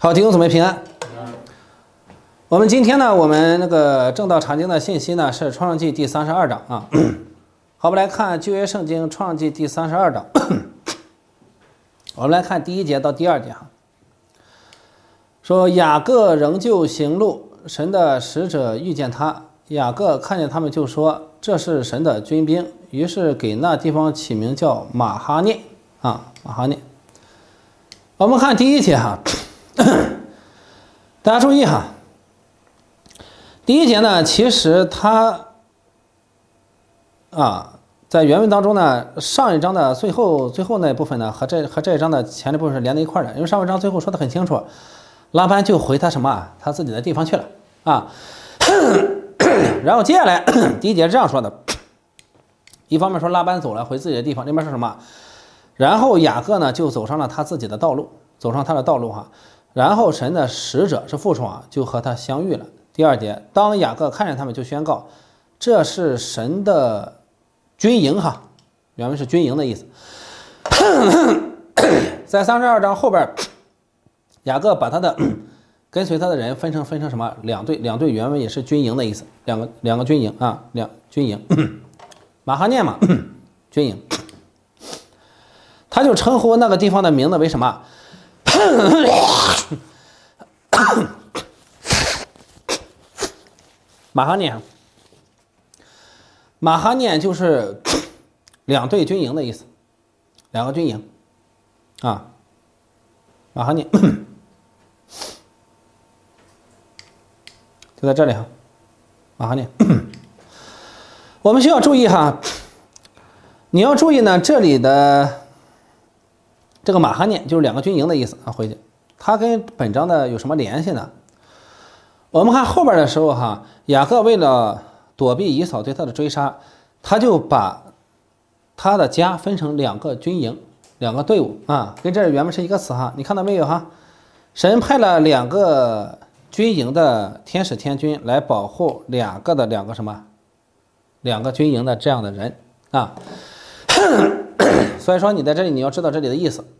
好，弟兄姊妹平安。我们今天呢，我们那个正道查经的信息呢是创世纪第32章啊。好，我们来看旧约圣经创世纪第32章。我们来看第1节到第2节哈。说雅各仍旧行路，神的使者遇见他，雅各看见他们就说：“这是神的军兵。”于是给那地方起名叫马哈念啊，马哈念。我们看第1节哈，大家注意哈。第1节呢，其实它在原文当中呢，上一章的最后那部分呢，和这一章的前一部分是连在一块的，因为上一章最后说的很清楚，拉班就回他什么他自己的地方去了啊。然后接下来第1节是这样说的，一方面说拉班走了回自己的地方，另外是什么？然后雅各呢就走上了他自己的道路，走上他的道路哈。然后神的使者是父宠就和他相遇了。第2节，当雅各看见他们，就宣告：“这是神的军营哈。”原文是军营的意思。在32章后边，雅各把他的跟随他的人分成什么？两队，原文也是军营的意思，两个军营啊，军营。马哈念嘛，军营。他就称呼那个地方的名字为什么？马哈念。马哈念就是两队军营的意思，两个军营啊。马哈念就在这里哈，马哈念。我们需要注意哈，你要注意呢，这里的这个马哈念就是两个军营的意思啊，回去，它跟本章的有什么联系呢？我们看后边的时候哈，雅各为了躲避以扫对他的追杀，他就把他的家分成两个军营，两个队伍啊，跟这原文是一个词哈，你看到没有哈？神派了两个军营的天使天军来保护两个什么？两个军营的这样的人啊。所以说你在这里你要知道这里的意思。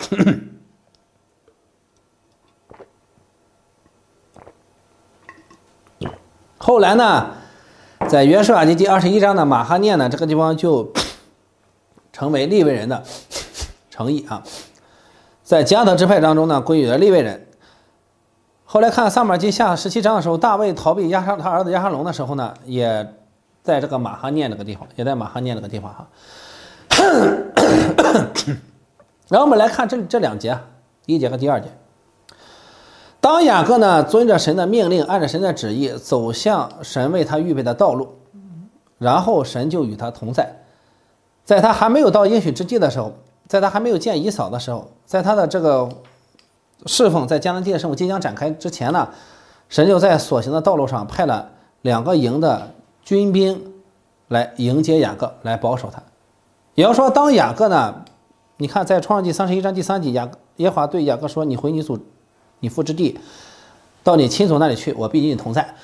后来呢，在约书亚记第21章的马哈念呢，这个地方就成为利未人的城邑啊，在迦得支派当中呢，归于了利未人。后来看撒母耳记下17章的时候，大卫逃避他儿子押沙龙的时候呢，也在这个马哈念这个地方，哈。然后我们来看这两节，第1节和第2节。当雅各呢遵着神的命令，按着神的旨意走向神为他预备的道路，然后神就与他同在。在他还没有到应许之地的时候，在他还没有见以扫的时候，在他的这个侍奉在迦南地的生活即将展开之前呢，神就在所行的道路上派了两个营的军兵来迎接雅各，来保守他。也要说，当雅各呢，你看在创世纪31章第3节，耶和华对雅各说：“你回你父之地，到你亲族那里去，我必与你同在。”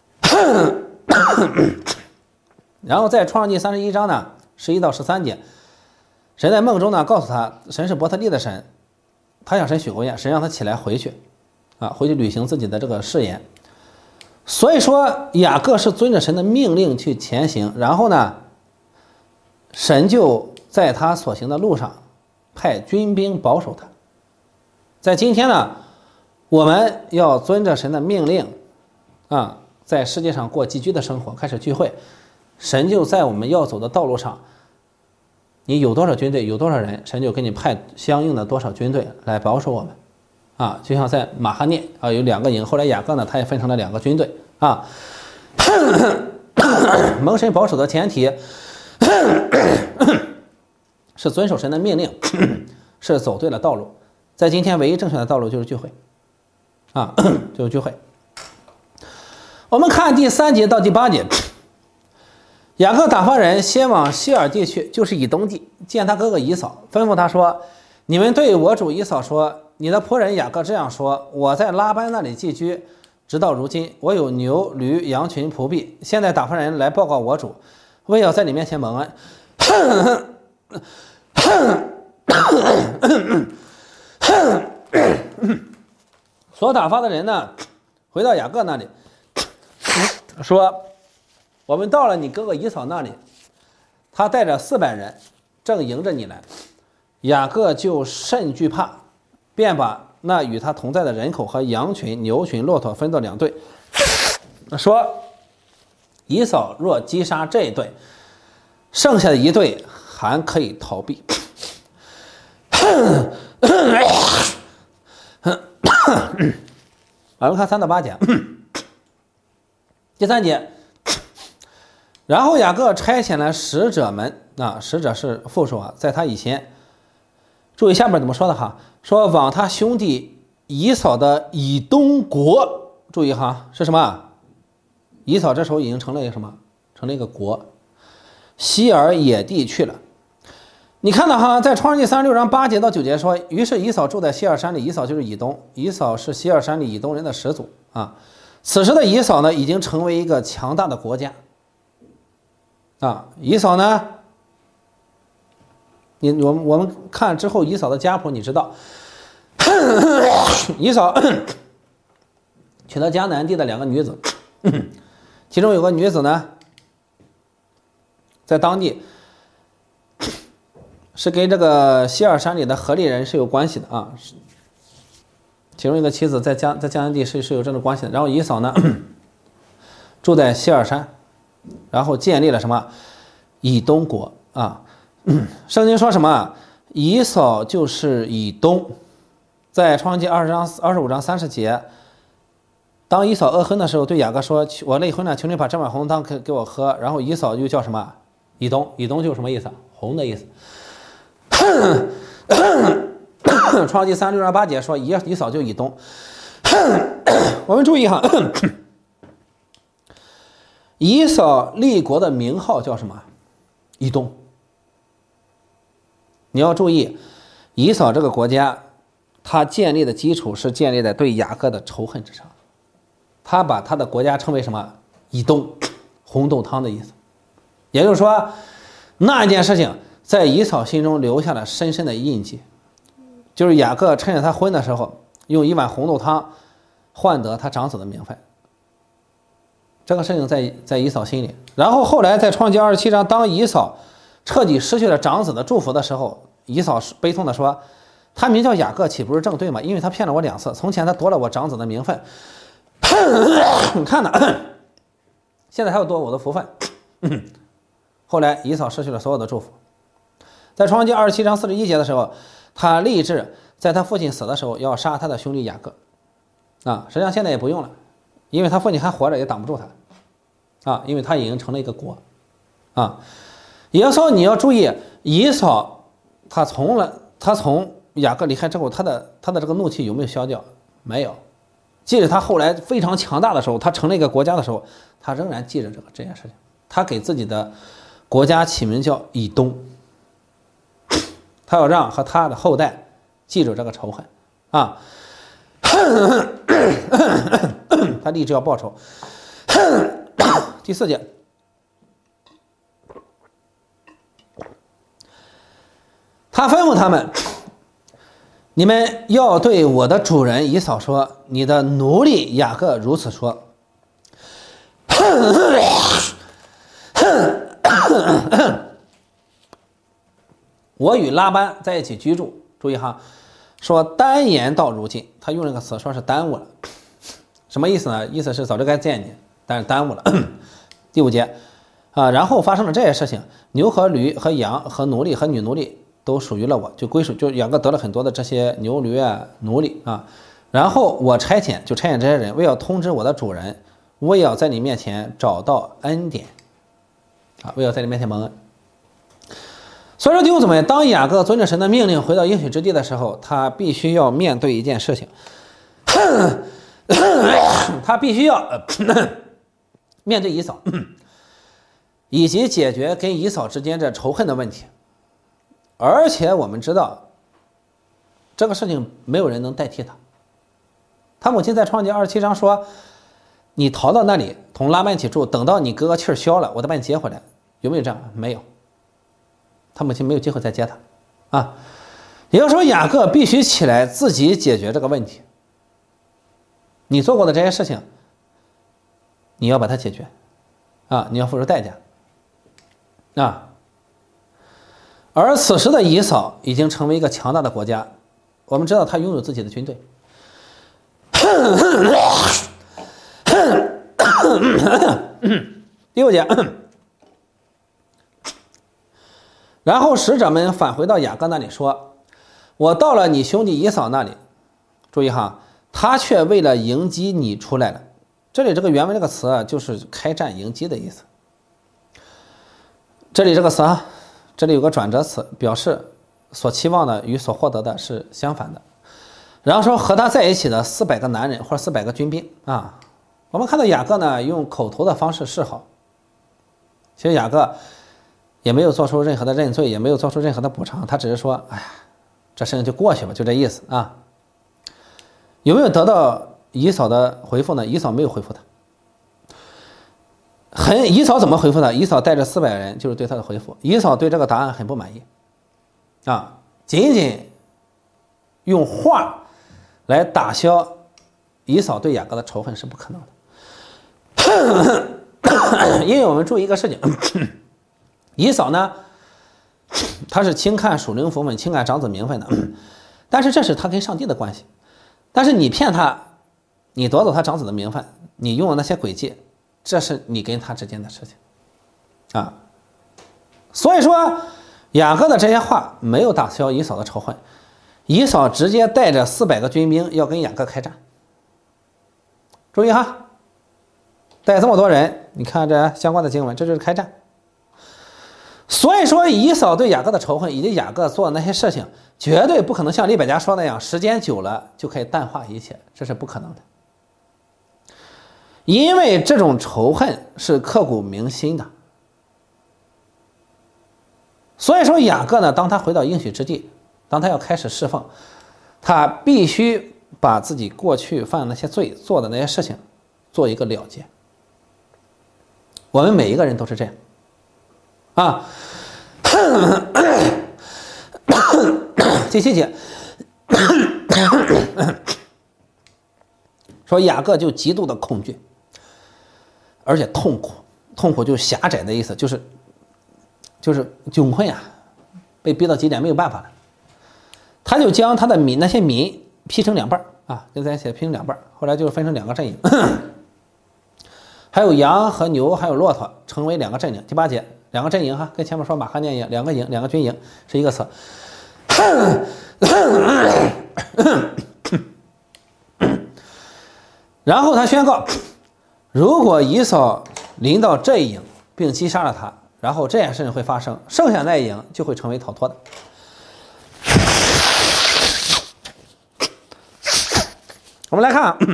然后在创世纪31章呢11到13节，神在梦中呢告诉他，神是伯特利的神，他向神许过愿，神让他起来回去回去履行自己的这个誓言。所以说雅各是遵着神的命令去前行，然后呢神就在他所行的路上派军兵保守他。在今天呢，我们要遵着神的命令在世界上过寄居的生活，开始聚会，神就在我们要走的道路上，你有多少军队，有多少人，神就给你派相应的多少军队来保守我们就像在马哈念有两个营，后来雅各呢他也分成了两个军队蒙神保守的前提是遵守神的命令，是走对了道路。在今天唯一正确的道路就是聚会就是聚会。我们看第3节到第8节，雅各打发人先往西珥地去，就是以东地，见他哥哥以扫，吩咐他说：“你们对我主以扫说，你的仆人雅各这样说：我在拉班那里寄居，直到如今，我有牛驴羊群仆婢，现在打发人来报告我主，为要在你面前蒙恩。” 所打发的人呢，回到雅各那里，说：“我们到了你哥哥以扫那里，他带着400人，正迎着你来。”雅各就甚惧怕，便把那与他同在的人口和羊群、牛群、骆驼分作2队，说：“以扫若击杀这一队，剩下的1队还可以逃避。”我们看3到8节。第3节，然后雅各差遣了使者们，使者是复数啊，在他以前，注意下面怎么说的哈，说往他兄弟以扫的以东国，注意哈，是什么？以扫这时候已经成了一个什么？成了一个国，西尔野地去了。你看到哈，在创世纪36章8节到9节说，于是以扫住在西尔山里，以扫就是以东，以扫是西尔山里以东人的始祖啊。此时的以扫呢，已经成为一个强大的国家啊。以扫呢，我们看之后以扫的家谱，你知道，以扫娶了迦南地的2个女子，其中有个女子呢，在当地是跟这个西尔山里的河利人是有关系的啊。其中一个妻子在迦南地是有这种关系的。然后以扫呢住在西尔山，然后建立了什么以东国啊。圣经说什么？以扫就是以东。在创世纪25章30节，当以扫饿昏的时候，对雅各说：“我累昏了，求你把这碗红汤给我喝。”然后以扫又叫什么？以东。以东就是什么意思？红的意思。创世纪36章8节说以扫就以东。我们注意哈，以扫立国的名号叫什么？以东。你要注意，以扫这个国家，他建立的基础是建立在对雅各的仇恨之上。他把他的国家称为什么？以东，红豆汤的意思。也就是说，那一件事情在以扫心中留下了深深的印记，就是雅各趁着他昏的时候，用1碗红豆汤换得他长子的名分。这个事情在以扫心里。然后后来在创世纪27章，当以扫彻底失去了长子的祝福的时候，以扫悲痛地说：“他名叫雅各，岂不是正对吗？因为他骗了我2次，从前他夺了我长子的名分，你看呢，现在还要夺我的福分。”后来以扫失去了所有的祝福。在创世纪27章41节的时候，他立志在他父亲死的时候要杀他的兄弟雅各啊。实际上现在也不用了，因为他父亲还活着，也挡不住他啊，因为他已经成了一个国啊。也就是说，你要注意，以扫他从雅各离开之后，他的这个怒气有没有消掉？没有。即使他后来非常强大的时候，他成了一个国家的时候，他仍然记着这件事情。他给自己的国家起名叫以东，他要让和他的后代记住这个仇恨啊。他立志要报仇。第4节，他吩咐他们：“你们要对我的主人以扫说，你的奴隶雅各如此说。我与拉班在一起居住。”注意哈，说单言到如今，他用这个词说是耽误了，什么意思呢？意思是早就该见你，但是耽误了。第5节啊，然后发生了这些事情，牛和驴和羊和奴隶和女奴隶都属于了我，就归属，就雅各得了很多的这些牛驴啊奴隶啊。然后我差遣这些人，为要通知我的主人，我也要在你面前找到恩典啊，为要在你面前蒙恩。所以说弟兄姊妹，当雅各遵着神的命令回到应许之地的时候，他必须要面对一件事情，他必须要面对以扫，以及解决跟以扫之间这仇恨的问题。而且我们知道，这个事情没有人能代替他。他母亲在创世纪27章说：“你逃到那里，同拉班一起住，等到你哥哥气儿消了，我再把你接回来。”有没有这样？没有。他母亲没有机会再接他啊。也就是说，雅各必须起来自己解决这个问题你做过的这些事情，你要把它解决啊，你要付出代价啊。而此时的以扫已经成为一个强大的国家，我们知道他拥有自己的军队。第6节，然后使者们返回到雅各那里说：“我到了你兄弟以扫那里。”注意哈，他却为了迎击你出来了。这里这个原文这个词啊，就是开战迎击的意思。这里这个词啊，这里有个转折词，表示所期望的与所获得的是相反的。然后说和他在一起的400个男人或者400个军兵啊。我们看到雅各呢用口头的方式示好，其实雅各也没有做出任何的认罪，也没有做出任何的补偿，他只是说：“哎呀，这事情就过去吧，就这意思啊。”有没有得到以扫的回复呢？以扫没有回复他。以扫怎么回复他？以扫带着400人就是对他的回复。以扫对这个答案很不满意啊，仅仅用话来打消以扫对雅各的仇恨是不可能的。因为我们注意一个事情，以扫呢，他是轻看属灵福分，轻看长子名分的，但是这是他跟上帝的关系。但是你骗他，你夺走他长子的名分，你用了那些诡计，这是你跟他之间的事情啊。所以说雅各的这些话没有打消以扫的仇恨，以扫直接带着400个军兵要跟雅各开战。注意哈，带这么多人，你看这相关的经文，这就是开战。所以说以扫对雅各的仇恨以及雅各做的那些事情，绝对不可能像利百加说那样，时间久了就可以淡化一切，这是不可能的。因为这种仇恨是刻骨铭心的。所以说雅各呢，当他回到应许之地，当他要开始侍奉，他必须把自己过去犯的那些罪，做的那些事情做一个了结。我们每一个人都是这样啊。第7节说雅各就极度的恐惧，而且痛苦，痛苦就是狭窄的意思，就是窘困啊，被逼到极点没有办法了。他就将他的那些民劈成2半啊，跟咱写劈成2半，后来就分成2个阵营，还有羊和牛还有骆驼成为2个阵营。第8节2个阵营哈，跟前面说马哈念一样，2个营2个军营是一个词。然后他宣告，如果以扫临到这一营并击杀了他，然后这件事情会发生，剩下那一营就会成为逃脱的。我们来看啊，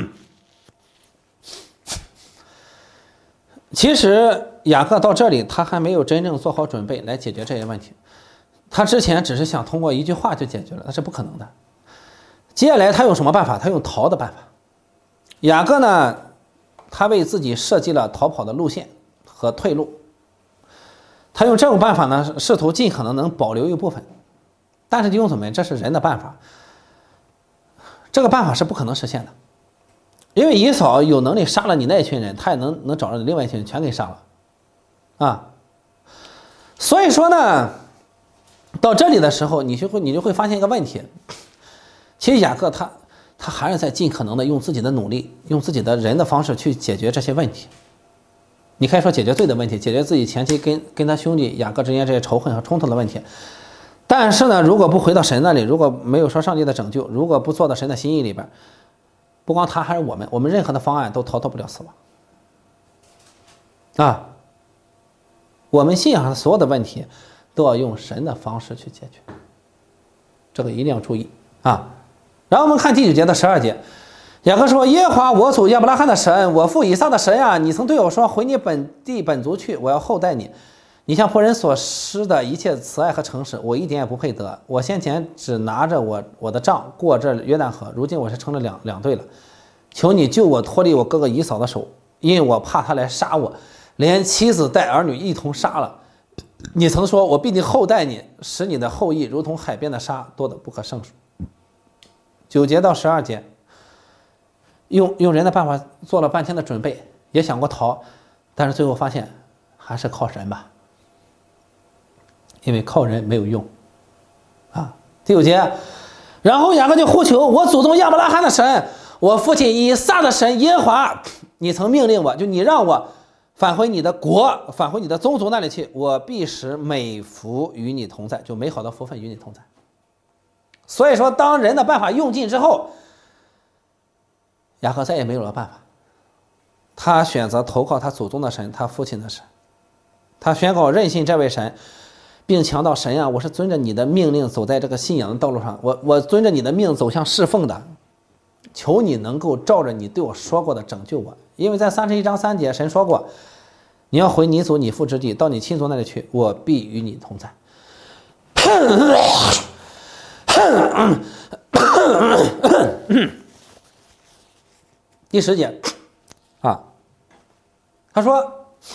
其实雅各到这里他还没有真正做好准备来解决这些问题，他之前只是想通过一句话就解决了，那是不可能的。接下来他用什么办法？他用逃的办法。雅各呢，他为自己设计了逃跑的路线和退路，他用这种办法呢，试图尽可能能保留一部分。但是弟兄姊妹，这是人的办法，这个办法是不可能实现的，因为以扫有能力杀了你那一群人，他也能找着你另外一群人全给杀了啊。所以说呢，到这里的时候，你就会发现一个问题，其实雅各他还是在尽可能的用自己的努力，用自己的人的方式去解决这些问题。你可以说解决罪的问题，解决自己前期跟他兄弟雅各之间这些仇恨和冲突的问题。但是呢，如果不回到神那里，如果没有说上帝的拯救，如果不做到神的心意里边，不光他还是我们任何的方案都逃脱不了死亡啊。我们信仰上所有的问题都要用神的方式去解决，这个一定要注意啊。然后我们看第9节的12节，雅各说：耶和华我祖亚伯拉罕的神，我父以撒的神啊，你曾对我说，回你本地本族去，我要厚待你。你向仆人所施的一切慈爱和诚实，我一点也不配得。我先前只拿着我的杖过这约旦河，如今我是成了两队了。求你救我脱离我哥哥以扫的手，因为我怕他来杀我，连妻子带儿女一同杀了。你曾说，我必定厚待你，使你的后裔如同海边的沙，多得不可胜数。9节到12节， 用人的办法做了半天的准备，也想过逃，但是最后发现还是靠神吧，因为靠人没有用啊。第5节，然后雅各就呼求我祖宗亚伯拉罕的神，我父亲以撒的神耶和华，你曾命令我，就你让我返回你的国，返回你的宗族那里去，我必使美福与你同在，就美好的福分与你同在。所以说，当人的办法用尽之后，雅各再也没有了办法，他选择投靠他祖宗的神，他父亲的神，他宣告任信这位神，并强调神啊，我是遵着你的命令走在这个信仰的道路上，我遵着你的命走向侍奉的，求你能够照着你对我说过的拯救我，因为在31章3节神说过，你要回你祖你父之地，到你亲族那里去，我必与你同在。第10节啊，他说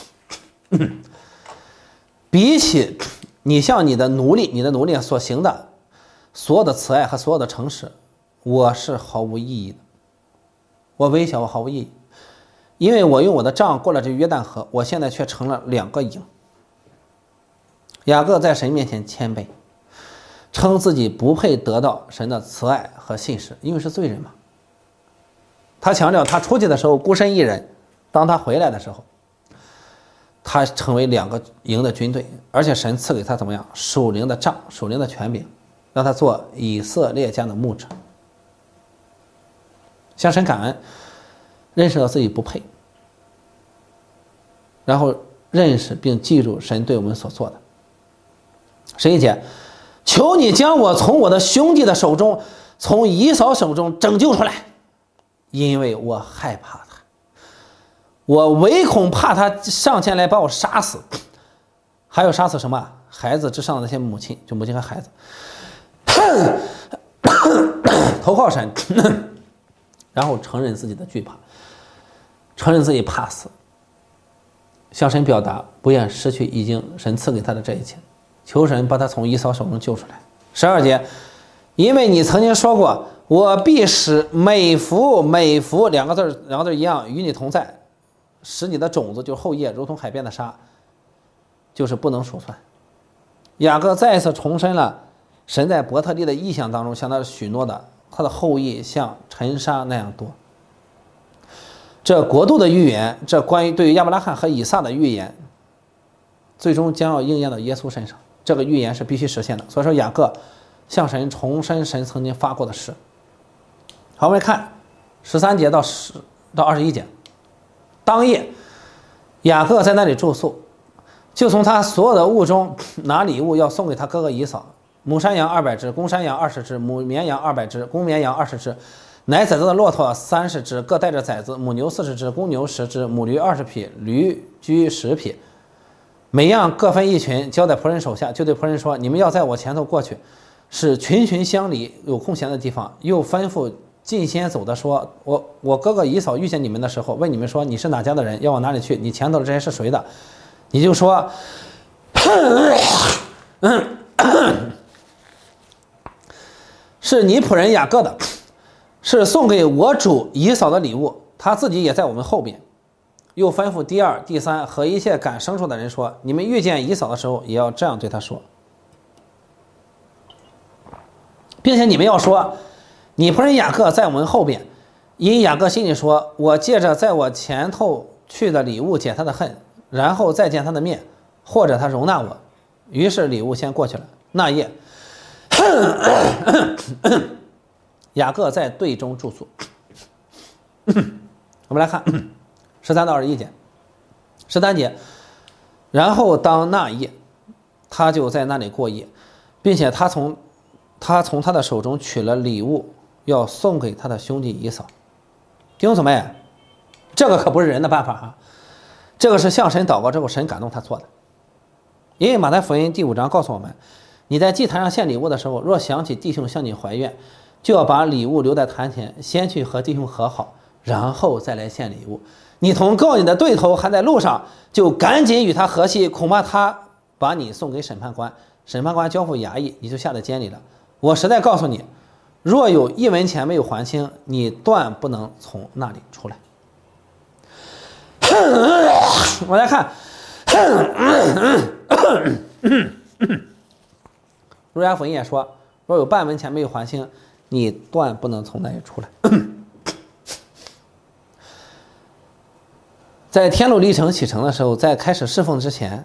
比起你向你的奴隶所行的所有的慈爱和所有的诚实，我是毫无意义的，我微小，我毫无意义，因为我用我的杖过了这约旦河，我现在却成了2个营。雅各在神面前谦卑，称自己不配得到神的慈爱和信实，因为是罪人嘛。他强调他出去的时候孤身一人，当他回来的时候，他成为2个营的军队，而且神赐给他怎么样属灵的杖、属灵的权柄，让他做以色列家的牧者，向神感恩，认识到自己不配，然后认识并记住神对我们所做的。11节，求你将我从我的兄弟的手中，从以扫手中拯救出来，因为我害怕他，我唯恐怕他上前来把我杀死，还有杀死什么孩子之上的那些母亲，就母亲和孩子，投靠神，然后承认自己的惧怕，承认自己怕死，向神表达不愿失去已经神赐给他的这一切，求神把他从以扫手中救出来。12节，因为你曾经说过，我必使美福2个字一样与你同在，使你的种子就是后业如同海边的沙，就是不能数算。雅各再一次重申了神在伯特利的意象当中向他许诺的，他的后裔像尘沙那样多。这国度的预言，这关于对于亚伯拉罕和以撒的预言，最终将要应验到耶稣身上，这个预言是必须实现的。所以说雅各向神重申神曾经发过的誓。好，我们看13节到21节，当夜雅各在那里住宿，就从他所有的物中拿礼物要送给他哥哥以扫，母山羊200只，公山羊20只，母绵羊200只，公绵羊20只，奶崽子的骆驼30只，各带着崽子，母牛40只，公牛10只，母驴20匹，驴驹10匹，每样各分1群，交在仆人手下，就对仆人说，你们要在我前头过去，使群群相离，有空闲的地方。又吩咐近先走的说，我哥哥以扫遇见你们的时候，问你们说，你是哪家的人，要往哪里去，你前头的这些是谁的，你就说是你仆人雅各的，是送给我主以扫的礼物，他自己也在我们后边。又吩咐第2、第3和一切赶牲畜的人说，你们遇见以扫的时候，也要这样对他说，并且你们要说，你仆人雅各在我们后边，因雅各心里说，我借着在我前头去的礼物解他的恨，然后再见他的面，或者他容纳我。于是礼物先过去了。那夜雅各在队中住宿。我们来看13到21节。13节，然后当那夜，他就在那里过夜，并且他从他的手中取了礼物，要送给他的兄弟以扫。弟兄姊妹，这个可不是人的办法哈，这个是向神祷告之后神感动他做的。因为马太福音第5章告诉我们，你在祭坛上献礼物的时候，若想起弟兄向你怀怨，就要把礼物留在坛前，先去和弟兄和好，然后再来献礼物。你同告你的对头还在路上，就赶紧与他和气，恐怕他把你送给审判官，审判官交付衙役，你就下在监里了。我实在告诉你， 若有1文钱没有还清，你断不能从那里出来。我来看，儒家福音也说，若有半文钱没有还清，你断不能从那里出来。在天路历程启程的时候，在开始侍奉之前，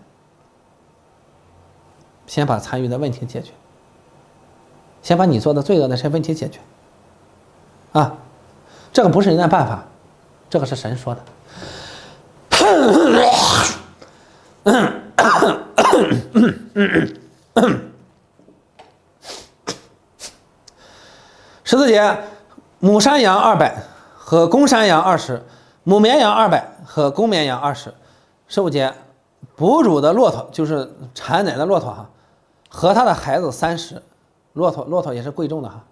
先把残余的问题解决，先把你做的罪恶的这些问题解决。啊，这个不是人的办法，这个是神说的。14节，母山羊200和公山羊20，母绵羊200和公绵羊20。15节，哺乳的骆驼就是产奶的骆驼哈，和他的孩子30，骆驼也是贵重的哈。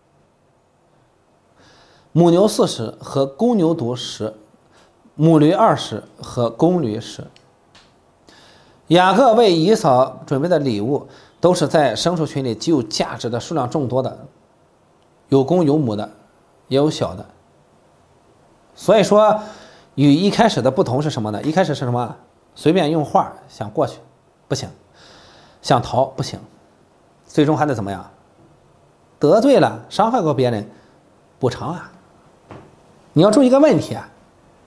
母牛40和公牛犊10，母驴20和公驴10。雅各为以扫准备的礼物都是在牲畜群里极有价值的、数量众多的，有公有母的，也有小的。所以说与一开始的不同是什么呢？一开始是什么？随便用话想过去不行，想逃不行，最终还得怎么样？得罪了伤害过别人补偿啊。你要注意一个问题啊，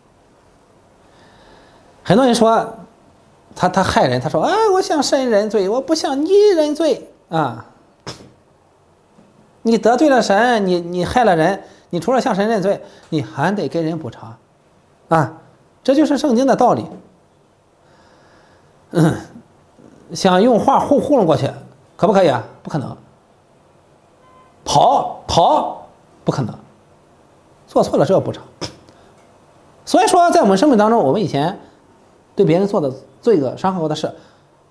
很多人说他害人，他说啊，我向神认罪，我不向你认罪啊。你得罪了神，你害了人，你除了向神认罪，你还得给人补偿啊，这就是圣经的道理。想用话糊弄过去，可不可以啊？不可能。跑不可能，做错了是要补偿。所以说在我们生命当中，我们以前对别人做的罪恶伤害过的事，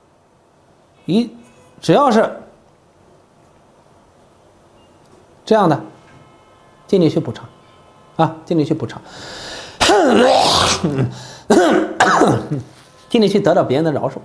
只要是这样的，尽力去补偿啊，尽力去补偿，尽力去得到别人的饶恕，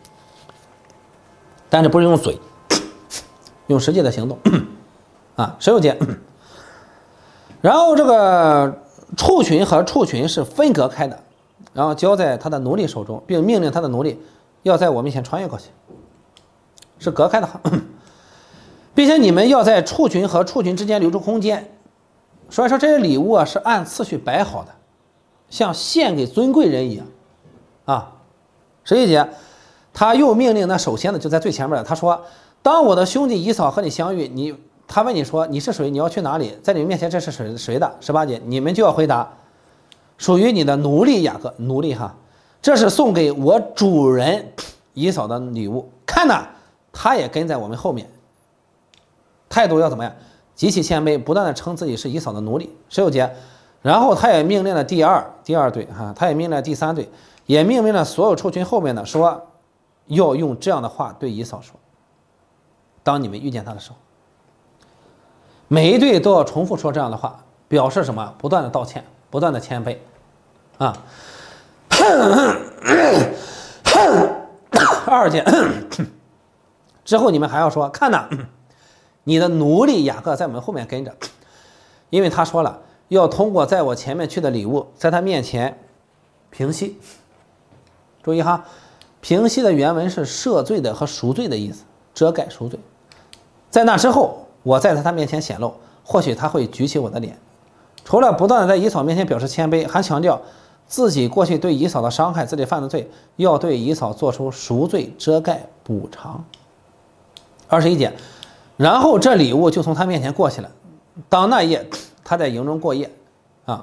但是不是用嘴，用实际的行动啊。16节，然后这个畜群和畜群是分隔开的，然后交在他的奴隶手中，并命令他的奴隶要在我面前穿越过去，是隔开的，并且你们要在畜群和畜群之间留出空间。所以说这些礼物啊是按次序摆好的，像献给尊贵人一样啊。11节，他又命令那首先的就在最前面的，他说，当我的兄弟以扫和你相遇，他问你说你是谁，你要去哪里，在你们面前这是谁的？18节，你们就要回答，属于你的奴隶雅各，奴隶哈，这是送给我主人以扫的礼物。看呐，他也跟在我们后面，态度要怎么样？极其谦卑，不断的称自己是以扫的奴隶。16节，然后他也命令了第二队哈，他也命令了第3队，也命令了所有畜群后面的说，要用这样的话对以扫说，当你们遇见他的时候，每一队都要重复说这样的话，表示什么？不断的道歉，不断的谦卑啊。2节之后你们还要说，看呐，你的奴隶雅各在我们后面跟着，因为他说了要通过在我前面去的礼物，在他面前平息。注意哈，平息的原文是赦罪的和赎罪的意思，遮盖赎罪。在那之后，我在他面前显露，或许他会举起我的脸。除了不断的在以扫面前表示谦卑，还强调自己过去对以扫的伤害，自己犯的罪，要对以扫做出赎罪、遮盖、补偿。21节，然后这礼物就从他面前过去了。当那夜他在营中过夜啊。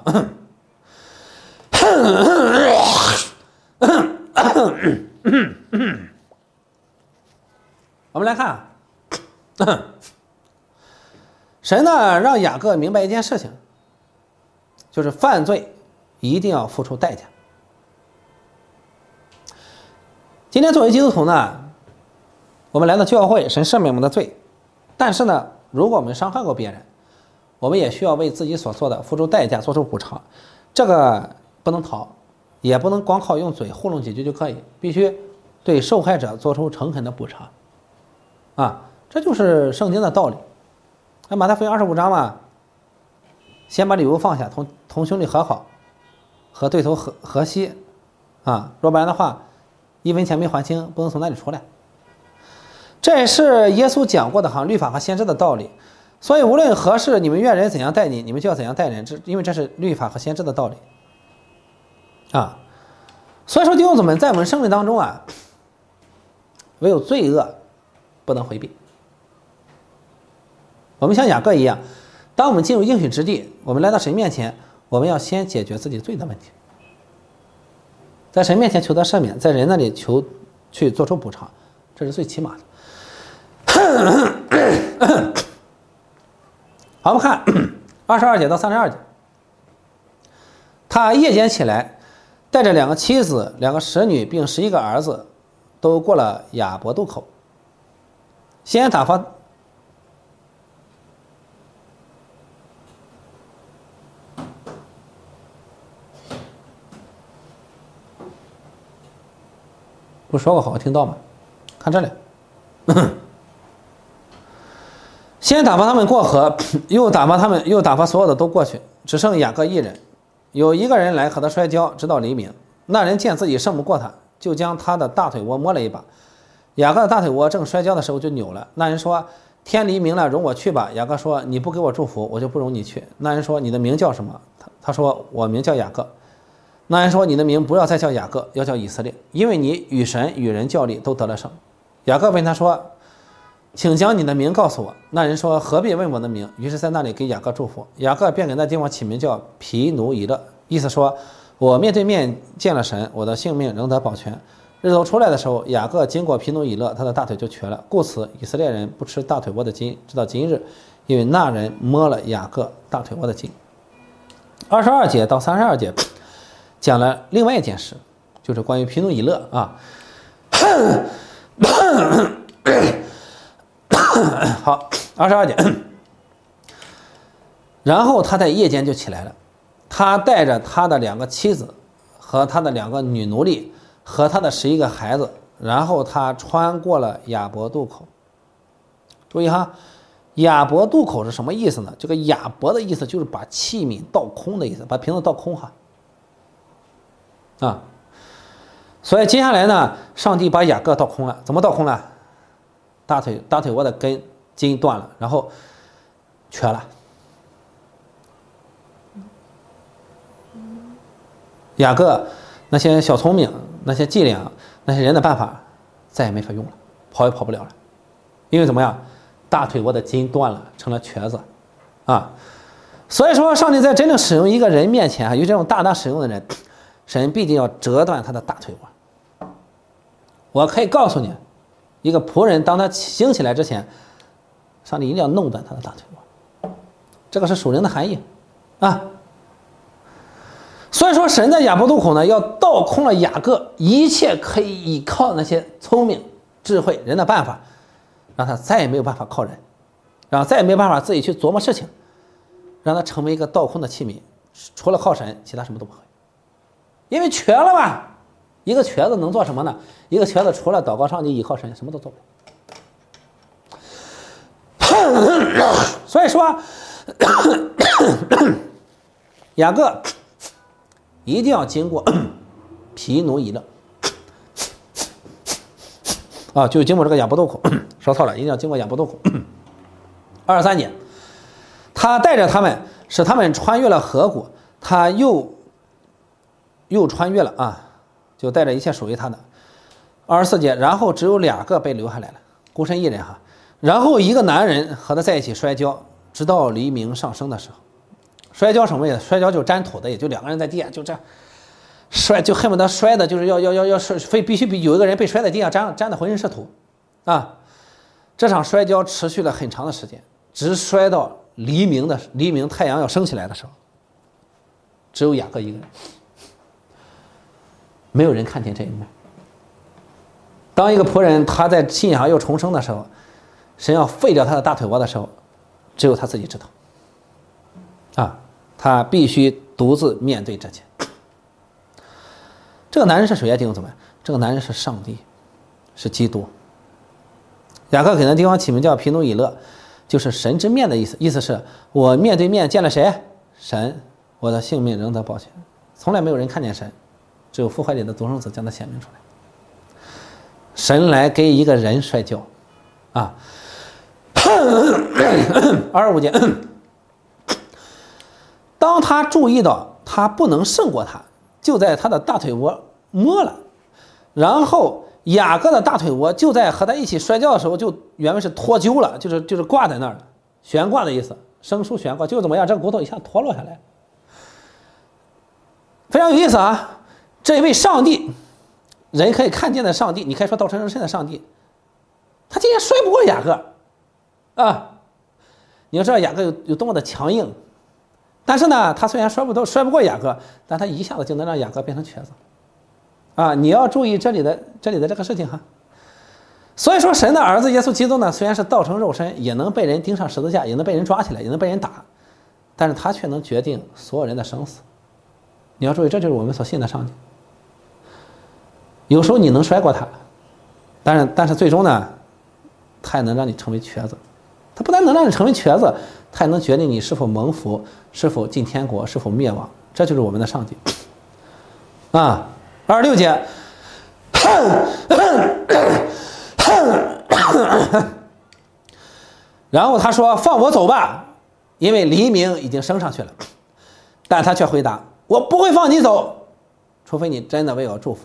我们来看，神呢让雅各明白一件事情，就是犯罪一定要付出代价。今天作为基督徒呢，我们来到教会，神赦免我们的罪，但是呢，如果我们伤害过别人，我们也需要为自己所做的付出代价，做出补偿。这个不能逃，也不能光靠用嘴糊弄几句就可以，必须对受害者做出诚恳的补偿啊，这就是圣经的道理那马太福音25章嘛，先把礼物放下，同兄弟和好，和对头和稀啊，若不然的话，1分钱没还清，不能从那里出来。这也是耶稣讲过的律法和先知的道理。所以无论何事，你们愿人怎样待你，你们就要怎样待人，因为这是律法和先知的道理啊。所以说弟兄姊妹，在我们生命当中啊，唯有罪恶不能回避。我们像雅各一样，当我们进入应许之地，我们来到神面前，我们要先解决自己罪的问题，在神面前求得赦免，在人那里求去做出补偿，这是最起码的。好，我们看22节到32节，他夜间起来，带着2个妻子、2个使女，并11个儿子，都过了雅博渡口。先打发不说过好听到吗？看这里，先打发他们过河，又打发所有的都过去，只剩雅各一人。有一个人来和他摔跤，直到黎明。那人见自己胜不过他，就将他的大腿窝摸了一把。雅各的大腿窝正摔跤的时候就扭了。那人说：“天黎明了，容我去吧。”雅各说：“你不给我祝福，我就不容你去。”那人说：“你的名叫什么？”他说：“我名叫雅各。”那人说：“你的名不要再叫雅各，要叫以色列，因为你与神与人较力都得了胜。”雅各问他说：“请将你的名告诉我。”那人说：“何必问我的名？”于是在那里给雅各祝福。雅各便给那地方起名叫皮努以勒，意思说：“我面对面见了神，我的性命仍得保全。”日头出来的时候，雅各经过皮努以勒，他的大腿就瘸了。故此以色列人不吃大腿窝的筋，直到今日，因为那人摸了雅各大腿窝的筋。22节到32节讲了另外一件事，就是关于皮努以勒啊。好，22节。然后他在夜间就起来了，他带着他的2个妻子和他的2个女奴隶和他的11个孩子，然后他穿过了雅博渡口。注意哈，雅博渡口是什么意思呢？这个雅博的意思就是把器皿倒空的意思，把瓶子倒空哈。啊，所以接下来呢，上帝把雅各倒空了，怎么倒空了？大腿窝的筋断了，然后瘸了。雅各那些小聪明、那些伎俩、那些人的办法，再也没法用了，跑也跑不了了，因为怎么样？大腿窝的筋断了，成了瘸子，啊，所以说上帝在真正使用一个人面前啊，有这种大使用的人，神必定要折断他的大腿窝。我可以告诉你，一个仆人当他兴起来之前，上帝一定要弄断他的大腿窝，这个是属灵的含义啊。所以说神在雅博渡口呢，要倒空了雅各一切可以依靠那些聪明智慧人的办法，让他再也没有办法靠人，让他再也没有办法自己去琢磨事情，让他成为一个倒空的器皿，除了靠神其他什么都不会。因为瘸了嘛，一个瘸子能做什么呢？一个瘸子除了祷告上帝依靠神什么都做不了。所以说雅各一定要经过皮努以勒啊，就经过这个雅博渡口。说错了，一定要经过雅博渡口。23节，他带着他们，使他们穿越了河谷，他又穿越了啊，就带着一切属于他的。24节，然后只有2个被留下来了，孤身一人哈。然后一个男人和他在一起摔跤，直到黎明上升的时候。摔跤什么意思？摔跤就沾土的，也就2个人在地下就这样摔，就恨不得摔的，就是要摔，必须有一个人被摔在地上，沾的浑身是土啊。这场摔跤持续了很长的时间，直摔到黎明太阳要升起来的时候，只有雅各一个人，没有人看见这一幕。当一个仆人他在信仰又重生的时候，神要废掉他的大腿窝的时候，只有他自己知道啊，他必须独自面对这些。这个男人是谁呀？弟兄姊妹，这个男人是上帝，是基督。雅各给那地方起名叫皮努以勒， 就是神之面的意思，意思是我面对面见了谁？神，我的性命仍得保全。从来没有人看见神，只有父怀里的独生子将他显明出来。神来给一个人摔跤啊！25节，当他注意到他不能胜过他，就在他的大腿窝摸了，然后雅各的大腿窝就在和他一起摔跤的时候，就原文是脱臼了，就是挂在那儿了，悬挂的意思，生疏悬挂，就怎么样，这个骨头一下脱落下来，非常有意思啊！这位上帝，人可以看见的上帝，你可以说道成肉身的上帝，他竟然摔不过雅各啊！你要知道雅各有多么的强硬，但是呢，他虽然摔不过雅各，但他一下子就能让雅各变成瘸子啊！你要注意这里的这个事情哈。所以说，神的儿子耶稣基督呢，虽然是道成肉身，也能被人钉上十字架，也能被人抓起来，也能被人打，但是他却能决定所有人的生死。你要注意，这就是我们所信的上帝。有时候你能摔过他，但是最终呢，他也能让你成为瘸子。他不但能让你成为瘸子，他也能决定你是否蒙福，是否进天国，是否灭亡。这就是我们的上帝啊。26节，然后他说：“放我走吧，因为黎明已经升上去了。”但他却回答：“我不会放你走，除非你真的为我祝福。”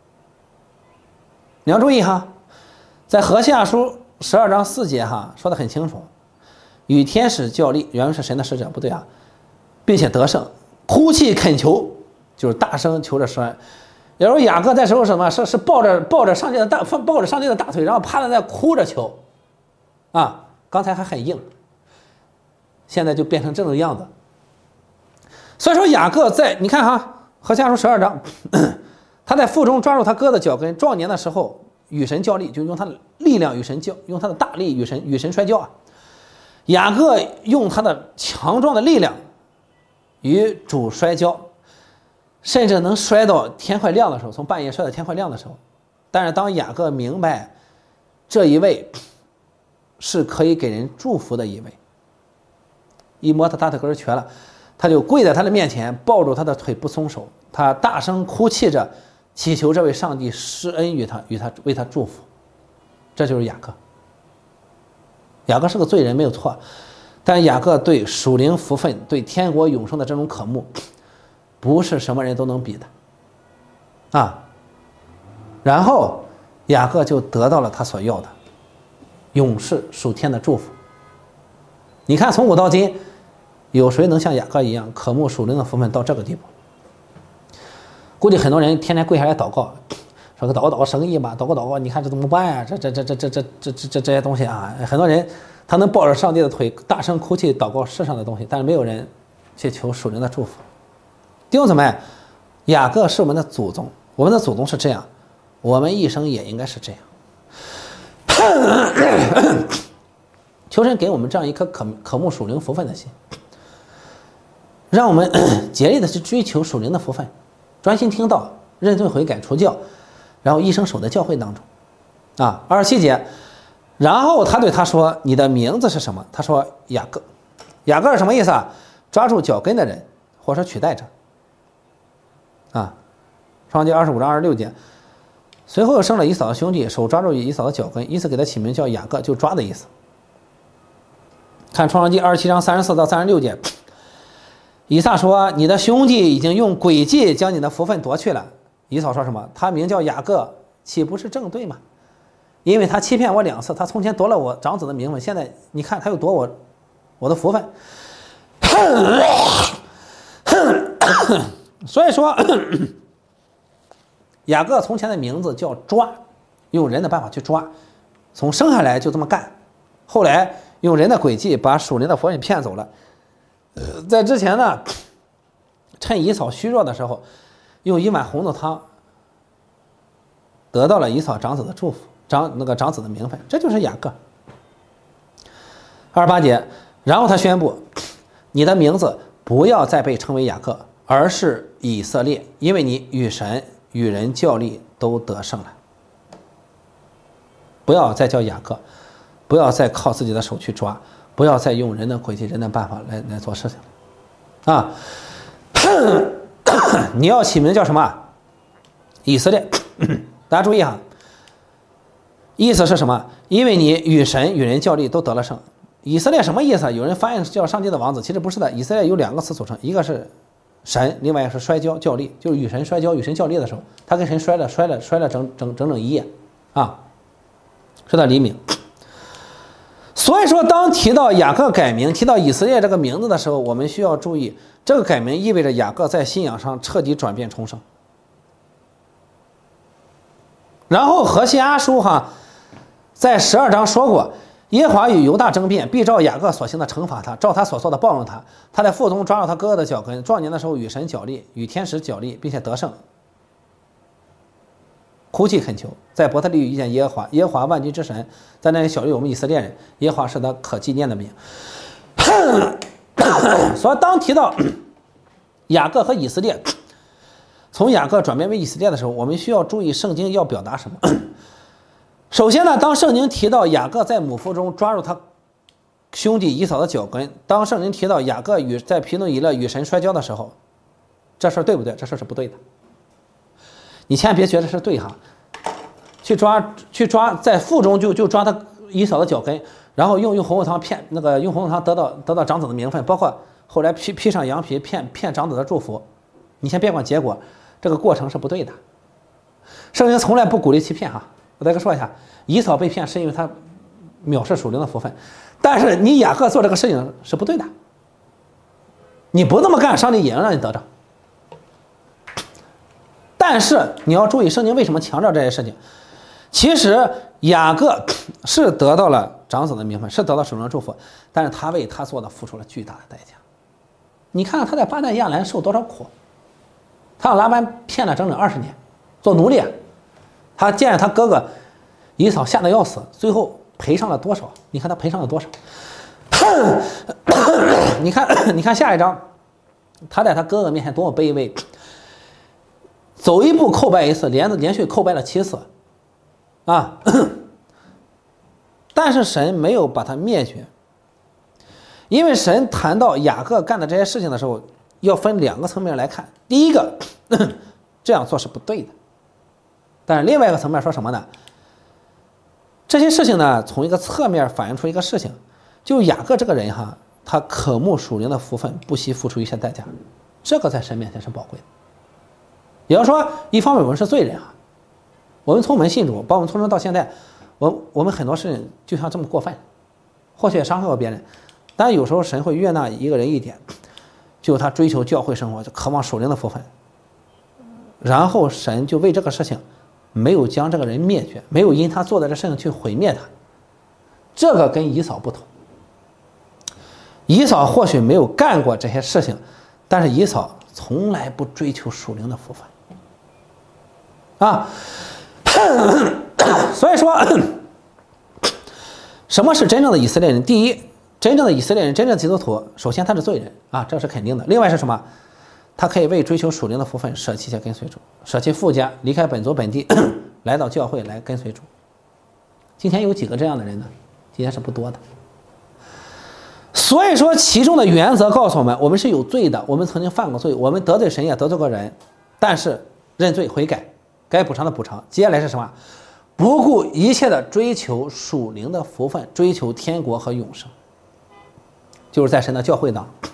你要注意哈，在何西阿书12章4节哈说得很清楚，与天使较力，原文是神的使者，不对啊，并且得胜，哭泣恳求，就是大声求着神。有时候雅各在时候什么是抱着上帝的大腿，然后趴在那哭着求啊，刚才还很硬，现在就变成这种样子。所以说雅各在你看哈，何西阿书12章，他在腹中抓住他哥的脚跟，壮年的时候与神较力，就用他的力量与神较，用他的大力与神摔跤啊。雅各用他的强壮的力量与主摔跤，甚至能摔到天快亮的时候，从半夜摔到天快亮的时候。但是当雅各明白这一位是可以给人祝福的一位，一摸他大腿根瘸了，他就跪在他的面前，抱住他的腿不松手，他大声哭泣着，祈求这位上帝施恩于他，为他祝福。这就是雅各。雅各是个罪人没有错，但雅各对属灵福分、对天国永生的这种渴慕，不是什么人都能比的啊。然后雅各就得到了他所要的永世属天的祝福。你看从古到今，有谁能像雅各一样渴慕属灵的福分到这个地步？估计很多人天天跪下来祷告，说个祷告生意吧，祷告，你看这怎么办呀？这些东西啊，很多人他能抱着上帝的腿大声哭泣祷告世上的东西，但是没有人去求属灵的祝福。弟兄姊妹，雅各是我们的祖宗，我们的祖宗是这样，我们一生也应该是这样。求神给我们这样一颗渴慕属灵福分的心，让我们竭力的去追求属灵的福分，专心听道，认罪悔改除教，然后一生守在教会当中啊。27节，然后他对他说：“你的名字是什么？”他说：“雅各。”雅各是什么意思啊？抓住脚跟的人，或者说取代者啊。创世纪25章26节，随后又生了以扫的兄弟，手抓住以扫的脚跟，以此给他起名叫雅各，就抓的意思。看创世纪27章34到36节，以撒说：“你的兄弟已经用诡计将你的福分夺去了。”以扫说什么？他名叫雅各，岂不是正对吗？因为他欺骗我2次，他从前夺了我长子的名分，现在你看他又夺我的福分。所以说雅各从前的名字叫抓，用人的办法去抓，从生下来就这么干，后来用人的诡计把属灵的福分骗走了。在之前呢，趁以扫虚弱的时候，用一碗红豆汤得到了以扫长子的祝福，长子的名分，这就是雅各。28节，然后他宣布：“你的名字不要再被称为雅各，而是以色列，因为你与神与人较力都得胜了。”不要再叫雅各，不要再靠自己的手去抓， 不要再用人的诡计、人的办法来做事情了啊！你要起名叫什么？以色列。大家注意哈，意思是什么？因为你与神与人较力都得了胜。以色列什么意思？有人翻译叫上帝的王子，其实不是的。以色列有2个词组成，一个是神，另外一个是摔跤较力，就是与神摔跤、与神较力的时候，他跟神摔了整一夜啊，摔到黎明。所以说，当提到雅各改名、提到以色列这个名字的时候，我们需要注意，这个改名意味着雅各在信仰上彻底转变重生。然后何西阿书在12章说过，耶和华与犹大争辩，必照雅各所行的惩罚他，照他所做的报应他。他在腹中抓住他哥哥的脚跟，壮年的时候与神角力，与天使角力，并且得胜。哭泣恳求，在伯特利遇见耶和华，耶和华万军之神在那里晓谕我们以色列人，耶和华是他可纪念的名。所以当提到雅各和以色列，从雅各转变为以色列的时候，我们需要注意圣经要表达什么。首先呢，当圣经提到雅各在母腹中抓住他兄弟以扫的脚跟，当圣经提到雅各在皮努以勒与神摔跤的时候，这事对不对？这事是不对的。你千万别觉得是对哈，去抓在腹中就抓他以扫的脚跟，然后用红豆汤骗用红豆汤得到长子的名分，包括后来披上羊皮骗长子的祝福。你先别管结果，这个过程是不对的。圣经从来不鼓励欺骗哈。我再说一下，以扫被骗是因为他藐视属灵的福分，但是你雅各做这个事情是不对的。你不这么干，上帝也能让你得着。但是你要注意，圣经为什么强调这些事情？其实雅各是得到了长子的名分，是得到属灵的祝福，但是他为他做的付出了巨大的代价。你看他在巴旦亚兰受多少苦，他让拉班骗了整整20年，做奴隶。他见着他哥哥以扫吓得要死，最后赔上了多少？你看他赔上了多少？你看下一章，他在他哥哥面前多么卑微，走一步叩拜一次，连续叩拜了7次啊！但是神没有把他灭绝，因为神谈到雅各干的这些事情的时候，要分2个层面来看。第一个，这样做是不对的。但是另外一个层面说什么呢？这些事情呢，从一个侧面反映出一个事情，就雅各这个人他渴慕属灵的福分，不惜付出一切代价，这个在神面前是宝贵的。也就是说，一方面我们是罪人我们从我们信主，把我们从生到现在，我们很多事情就像这么过分，或许也伤害过别人，但有时候神会悦纳一个人一点，就他追求教会生活，就渴望属灵的福分，然后神就为这个事情没有将这个人灭绝，没有因他做的这事情去毁灭他。这个跟以扫不同。以扫或许没有干过这些事情，但是以扫从来不追求属灵的福分啊。所以说，什么是真正的以色列人？第一，真正的以色列人，真正的基督徒，首先他是罪人啊，这是肯定的。另外是什么？他可以为追求属灵的福分舍弃且跟随主，舍弃父家，离开本族本地，来到教会来跟随主。今天有几个这样的人呢？今天是不多的。所以说，其中的原则告诉我们，我们是有罪的，我们曾经犯过罪，我们得罪神也得罪过人，但是认罪悔改，该补偿的补偿。接下来是什么？不顾一切的追求属灵的福分，追求天国和永生，就是在神的教会当中。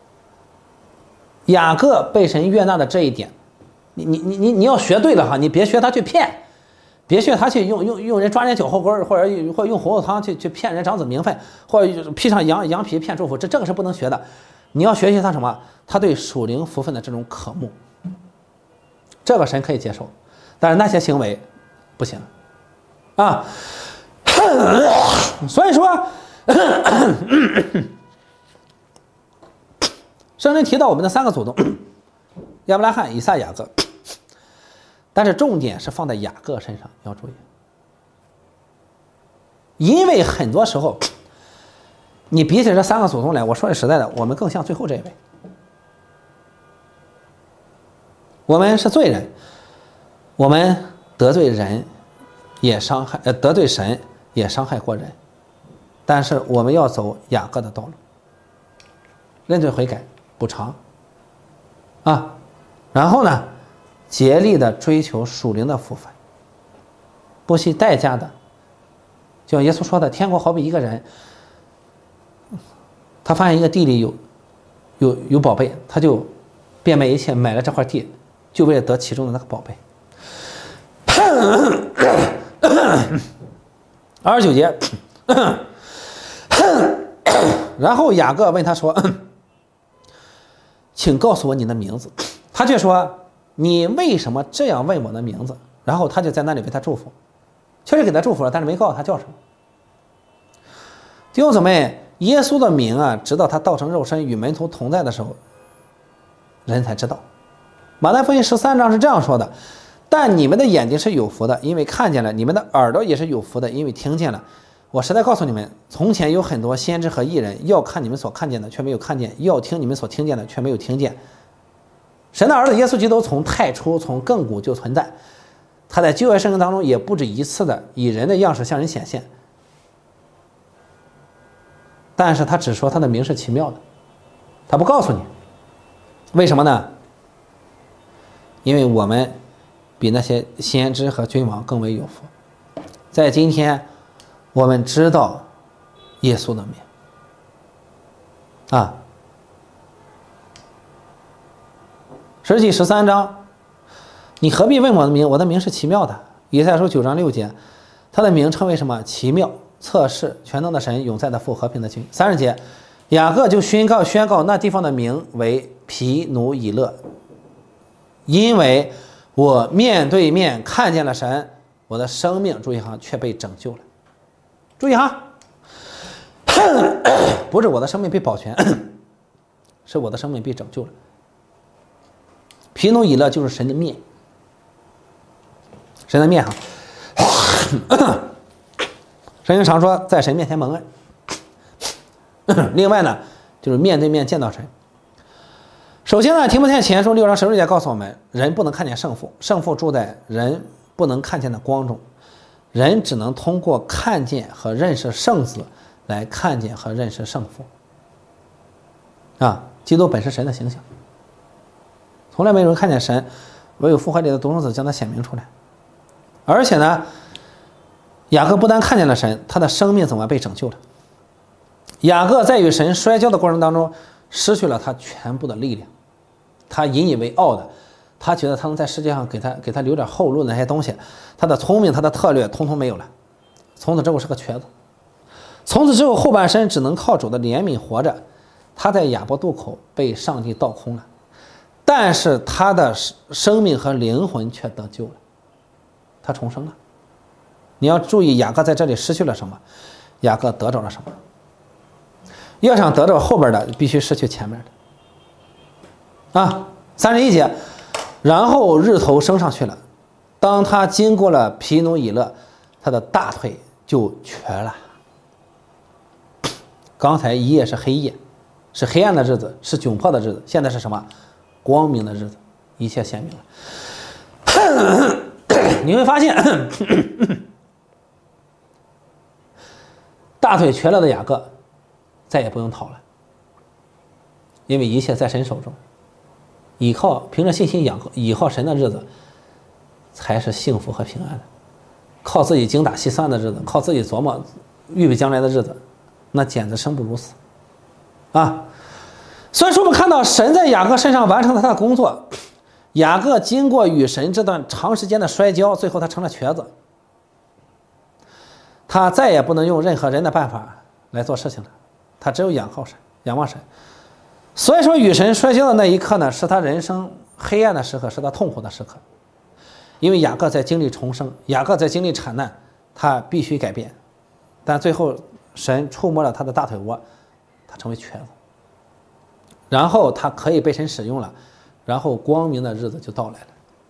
雅各被神悦纳的这一点，你要学对了哈，你别学他去骗，别学他去用人抓人脚后跟，或者用红豆汤去骗人长子名分，或者披上羊皮骗祝福，这个是不能学的。你要学习他什么？他对属灵福分的这种渴慕，这个神可以接受，但是那些行为不行啊。所以说。圣经提到我们的3个祖宗，亚伯拉罕、以撒、雅各，但是重点是放在雅各身上，要注意，因为很多时候，你比起这3个祖宗来，我说句实在的，我们更像最后这一位。我们是罪人，我们得罪人也伤害，得罪神也伤害过人， 但是我们要走雅各的道路，认罪悔改，补偿啊，然后呢，竭力的追求属灵的福分，不惜代价的，就像耶稣说的，天国好比一个人，他发现一个地里有宝贝，他就变卖一切买了这块地，就为了得其中的那个宝贝。29节，然后雅各问他说：“请告诉我你的名字。”他却说：“你为什么这样问我的名字？”然后他就在那里为他祝福，确实给他祝福了，但是没告诉他叫什么。弟兄姊妹，耶稣的名啊，直到他道成肉身与门徒同在的时候，人才知道。马太福音13章是这样说的：“但你们的眼睛是有福的，因为看见了；你们的耳朵也是有福的，因为听见了。我实在告诉你们，从前有很多先知和义人，要看你们所看见的，却没有看见；要听你们所听见的，却没有听见。”神的儿子耶稣基督从太初从亘古就存在，他在旧约圣经当中也不止一次的以人的样式向人显现，但是他只说他的名是奇妙的，他不告诉你。为什么呢？因为我们比那些先知和君王更为有福。在今天我们知道耶稣的名啊。实际13章，你何必问我的名？我的名是奇妙的。以赛亚书9章6节，他的名称为什么？奇妙、测试、全能的神、永在的父、和平的君。30节，雅各就宣告那地方的名为毗努以勒，因为我面对面看见了神，我的生命，注意哈，却被拯救了。注意哈，不是我的生命被保全，是我的生命被拯救了。毗努以勒就是神的面，神的面哈。圣经常说在神面前蒙恩。另外呢，就是面对面见到神。首先呢，提摩太前书6章16节告诉我们，人不能看见圣父，圣父住在人不能看见的光中，人只能通过看见和认识圣子来看见和认识圣父。啊，基督本是神的形象，从来没有人看见神，唯有父怀里的独生子将他显明出来。而且呢，雅各不但看见了神，他的生命怎么被拯救了？雅各在与神摔跤的过程当中，失去了他全部的力量，他引以为傲的，他觉得他能在世界上给他留点后路的那些东西，他的聪明，他的策略通通没有了，从此之后是个瘸子，从此之后后半生只能靠主的怜悯活着。他在雅博渡口被上帝倒空了，但是他的生命和灵魂却得救了，他重生了。你要注意，雅各在这里失去了什么？雅各得着了什么？要想得着后边的，必须失去前面的。啊，31节，然后日头升上去了，当他经过了毗努以勒，他的大腿就瘸了。刚才一夜是黑夜，是黑暗的日子，是窘迫的日子，现在是什么？光明的日子，一切显明了。你会发现大腿瘸了的雅各再也不用逃了，因为一切在神手中，凭着信心倚靠神的日子才是幸福和平安的。靠自己精打细算的日子，靠自己琢磨预备将来的日子，那简直生不如死啊！所以说我们看到神在雅各身上完成了他的工作。雅各经过与神这段长时间的摔跤，最后他成了瘸子，他再也不能用任何人的办法来做事情了，他只有仰望神。所以说与神摔跤的那一刻呢，是他人生黑暗的时刻，是他痛苦的时刻。因为雅各在经历重生，雅各在经历产难，他必须改变，但最后神触摸了他的大腿窝，他成为瘸子，然后他可以被神使用了，然后光明的日子就到来了。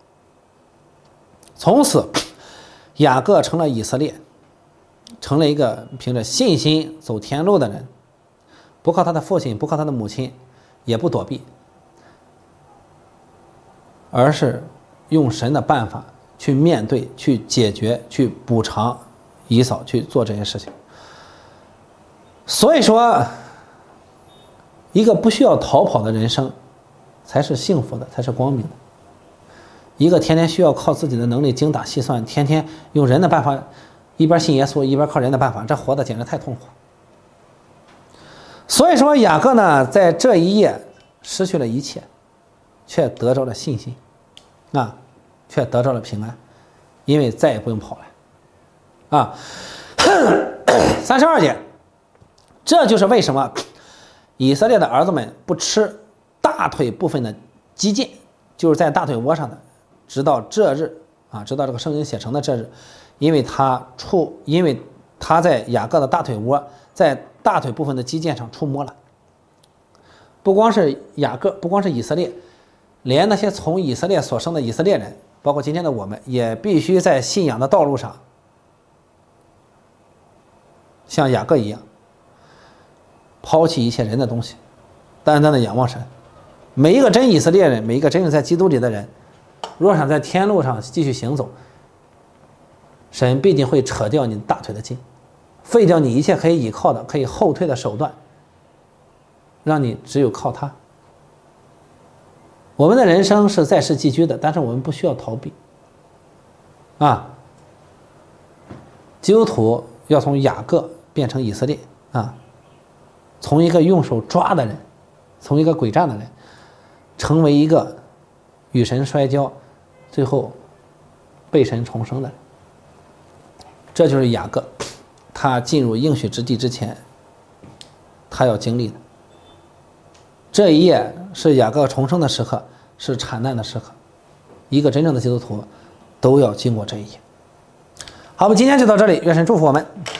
从此雅各成了以色列，成了一个凭着信心走天路的人，不靠他的父亲，不靠他的母亲，也不躲避，而是用神的办法去面对，去解决，去补偿以扫，去做这些事情。 所以说，一个不需要逃跑的人生，才是幸福的，才是光明的。一个天天需要靠自己的能力精打细算，天天用人的办法，一边信耶稣一边靠人的办法，这活得简直太痛苦。所以说雅各呢，在这一夜失去了一切，却得着了信心，却得着了平安，因为再也不用跑了。32节，这就是为什么以色列的儿子们不吃大腿部分的肌腱，就是在大腿窝上的，直到这日直到这个圣经写成的这日，因为他在雅各的大腿窝，在大腿部分的肌腱上触摸了。不光是雅各，不光是以色列，连那些从以色列所生的以色列人，包括今天的我们，也必须在信仰的道路上像雅各一样，抛弃一切人的东西，单单的仰望神。每一个真以色列人，每一个真正在基督里的人，若想在天路上继续行走，神必定会扯掉你大腿的筋，废掉你一切可以倚靠的、可以后退的手段，让你只有靠他。我们的人生是在世寄居的，但是我们不需要逃避。基督徒要从雅各变成以色列从一个用手抓的人，从一个诡诈的人，成为一个与神摔跤，最后被神重生的人。这就是雅各，他进入应许之地之前，他要经历的。这一夜是雅各重生的时刻，是惨难的时刻，一个真正的基督徒都要经过这一夜。好，我们今天就到这里，愿神祝福我们。